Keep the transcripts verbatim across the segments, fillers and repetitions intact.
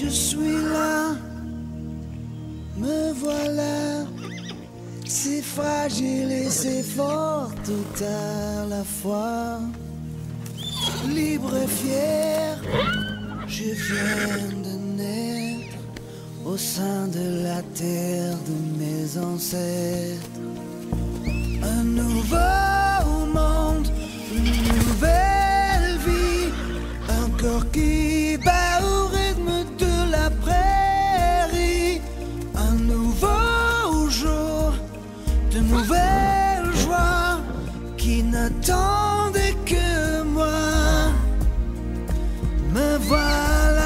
Je suis là, me voilà, c'est fragile et c'est fort tout à la fois. Libre et fier, je viens de naître au sein de la terre de mes ancêtres. Un nouveau monde, une nouvelle vie, un corps qui bat au rythme de la prairie. Un nouveau jour, de nouvelles joies qui n'attendaient que moi. Me voilà.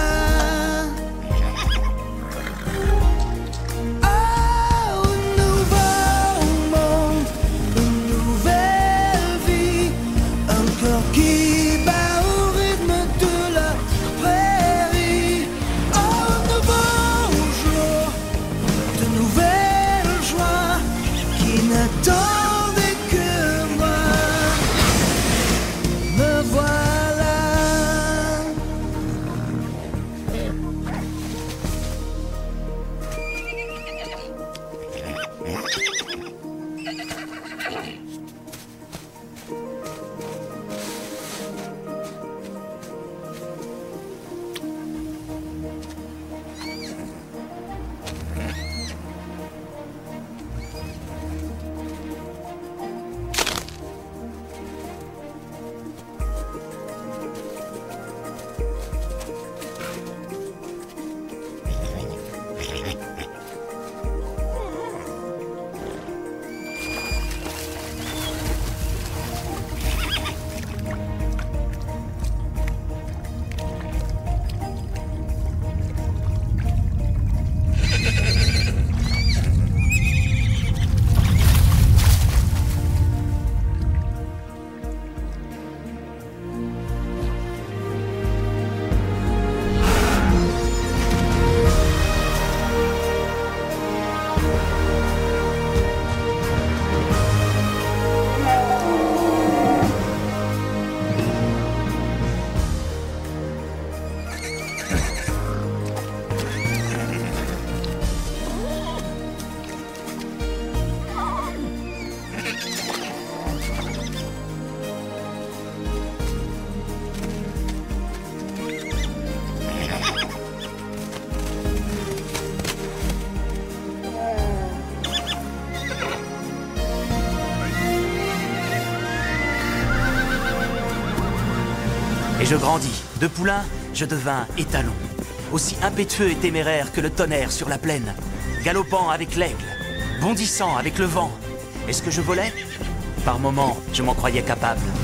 Et je grandis. De poulain, je devins étalon. Aussi impétueux et téméraire que le tonnerre sur la plaine. Galopant avec l'aigle. Bondissant avec le vent. Est-ce que je volais? Par moments, je m'en croyais capable.